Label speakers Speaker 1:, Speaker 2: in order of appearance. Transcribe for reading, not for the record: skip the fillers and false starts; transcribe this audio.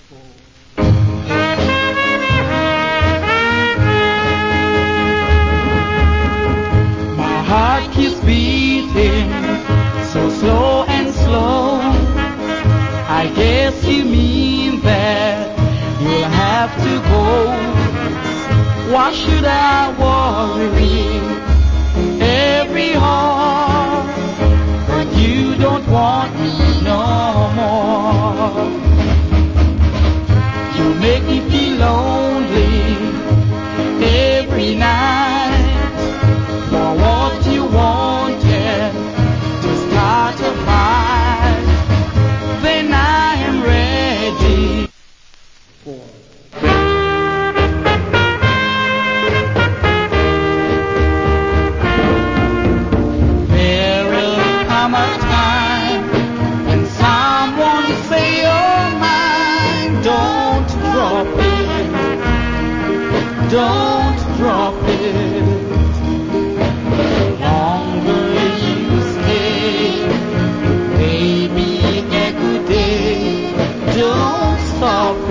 Speaker 1: My heart keeps beating so slow and slow. I guess you mean that you'll have to go. Why should I worry every heart when you don't want me no more? You make me feel lonely every night for what you wanted to start a fight. Then I am ready for there will come a time when someone say you're mine. Don't drop it, don't drop it. Longer you stay, maybe a good day. Don't stop